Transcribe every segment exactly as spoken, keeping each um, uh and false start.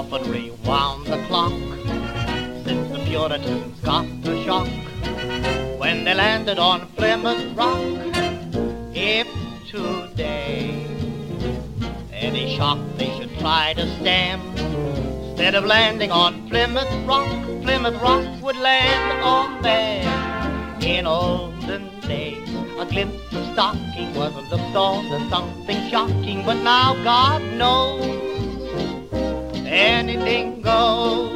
often rewound the clock since the Puritans got the shock when they landed on Plymouth Rock. If today any shock they should try to stem, instead of landing on Plymouth Rock, Plymouth Rock would land on them. In olden days, a glimpse of stocking was looked on as something shocking, but now God knows anything goes.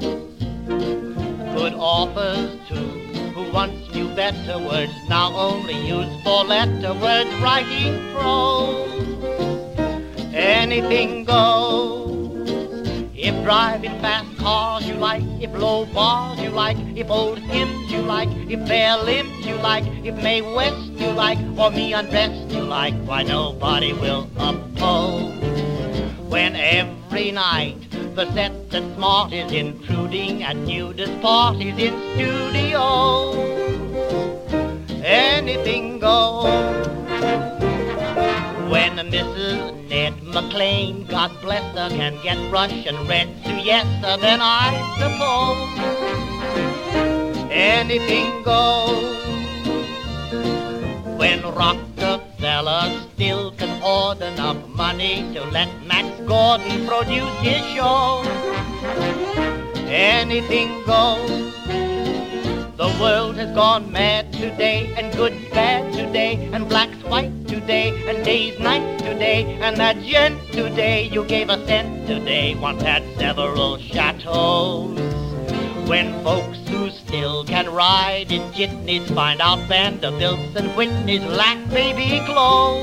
Good authors too, who once knew better words, now only use four-letter words writing prose. Anything goes. If driving fast cars you like, if low bars you like, if old hymns you like, if bare limbs you like, if Mae West you like, or me undressed you like, why nobody will oppose. When every night the set that's smart is intruding at nudist parties in studios, anything goes. When Missus Ned McLean, God bless her, can get Russian red siesta, then I suppose anything goes. When Rockefeller still can hoard enough money to let Max Gordon produce his show, anything goes. The world has gone mad today, and good's bad today, and black's white today, and day's night today, and that gent today you gave a cent today once had several chateaus. When folks who still can ride in jitneys find out Vanderbilts and Whitneys lack baby clothes,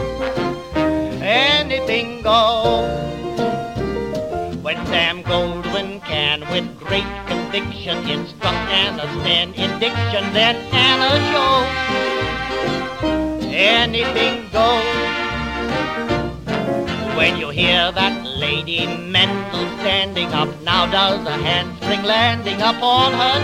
anything goes. When Sam Goldwyn can, with great conviction, instruct Anna Sten in diction, then Anna shows anything goes. When you hear that Lady Mendel standing up, now does a handspring landing up on her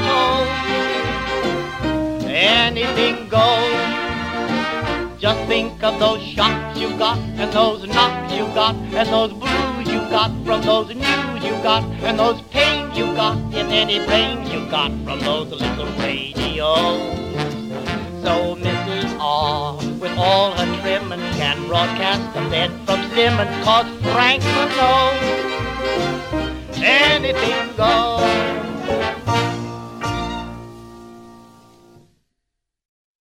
toes, anything goes. Just think of those shocks you got, and those knocks you got, and those blues you got from those news you got, and those pains you got, if any brains you got from those little radios. So Missus R, with all her trimmings, can broadcast a bed from Simmons, 'cause Franklin knows